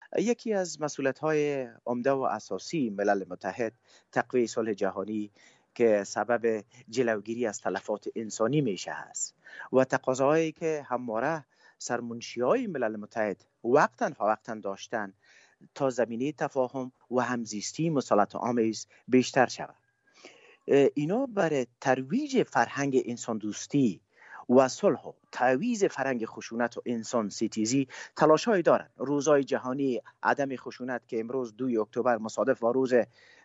یکی از مسئولیت‌های عمده و اساسی ملل متحد تقویت صلح جهانی که سبب جلوگیری از تلفات انسانی میشه است و تقاضاهایی که همواره سرمنشی‌های ملل متحد وقتاً فوقتاً داشتن تا زمینه تفاهم و همزیستی مسالمت آمیز بیشتر شود. اینا برای ترویج فرهنگ انسان دوستی و صلح و تعویض فرهنگ خشونت و انسان ستیزی تلاش‌هایی دارند. روزهای جهانی عدم خشونت که امروز 2 اکتبر مصادف با روز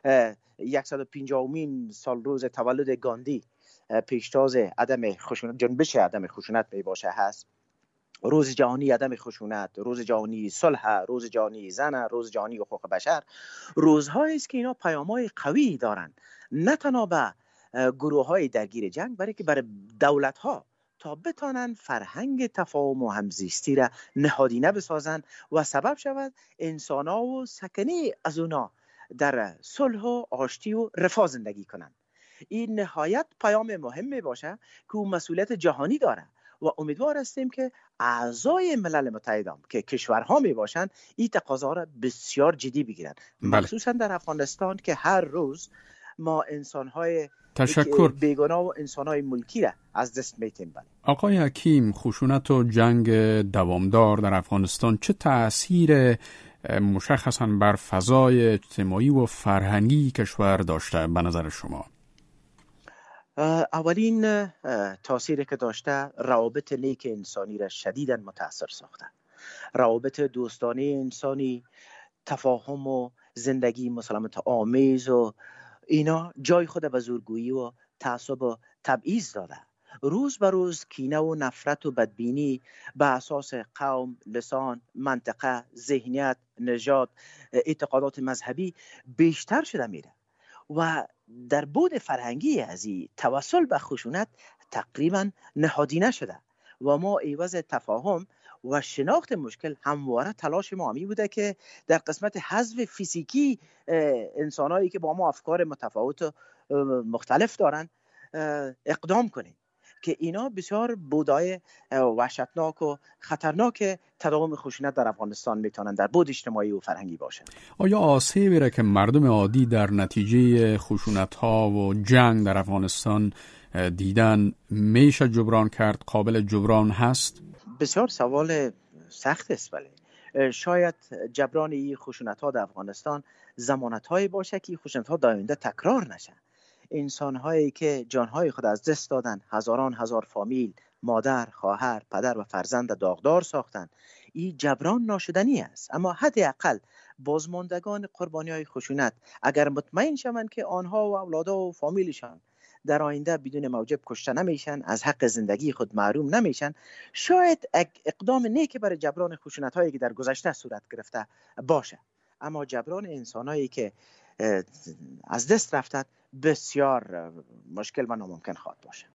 150مین سال روز تولد گاندی پیشتاز عدم خشونت، جنبش عدم خشونت می باشه هست. روز جهانی عدم خشونت، روز جهانی صلح، روز جهانی زن، روز جهانی حقوق بشر، روزهایی است که اینا پیام‌های قوی دارند، نه تنها به گروه‌های درگیر جنگ، بلکه برای دولت‌ها تا بتانن فرهنگ تفاهم و همزیستی را نهادینه بسازن و سبب شود انسان‌ها و سکنی از اونا در صلح و آشتی و رفاه زندگی کنند. این نهایت پیام مهمی باشه که اون مسئولیت جهانی داره و امیدوار هستیم که اعضای ملل متحد هم که کشورها می باشند این تقاضا را بسیار جدی بگیرند. مخصوصا در افغانستان که هر روز ما انسان‌های بیگناه و انسان‌های ملکی را از دست میتیم. آقای حکیم، خشونت و جنگ دوامدار در افغانستان چه تأثیر مشخصاً بر فضای اجتماعی و فرهنگی کشور داشته به نظر شما؟ اولین تأثیری که داشته روابط نیک انسانی را شدیداً متاثر ساخته. روابط دوستانه انسانی، تفاهم و زندگی مسالمت آمیز و اینا جای خود به زورگویی و تعصب و تبعیض داده. روز به روز کینه و نفرت و بدبینی به اساس قوم، لسان، منطقه، ذهنیت، نژاد، اعتقادات مذهبی بیشتر شده میره و در بود فرهنگی از این توسل به خشونت تقریبا نهادینه شده و ما عوض تفاهم و شناخت مشکل همواره تلاش ما همی بوده که در قسمت حذف فیزیکی انسانایی که با ما افکار متفاوت و مختلف دارن اقدام کنیم که اینا بسیار بودای وحشتناک و خطرناک تداوم خشونت در افغانستان میتونن در بود اجتماعی و فرهنگی باشه. آیا آسیبی را که مردم عادی در نتیجه خشونت‌ها و جنگ در افغانستان دیدن میشه جبران کرد، قابل جبران هست؟ بسیار سوال سخت است، ولی شاید جبران این خشونت‌ها در افغانستان ضمانت‌هایی باشه که خشونت‌ها در آینده تکرار نشه. انسان‌هایی که جان‌های خود از دست دادن، هزاران هزار فامیل، مادر، خواهر، پدر و فرزند داغدار ساختن، این جبران ناشدنی است. اما حداقل بازماندگان قربانی‌های خشونت اگر مطمئن شوند که آنها و اولادها و فامیلشان در آینده بدون موجب کشته نمیشن، از حق زندگی خود محروم نمیشن، شاید اقدام نیکی برای جبران خشونت‌هایی که در گذشته صورت گرفته باشه. اما جبران انسان‌هایی که از دست رفتند بسیار مشکل و ناممکن خواهد باشه.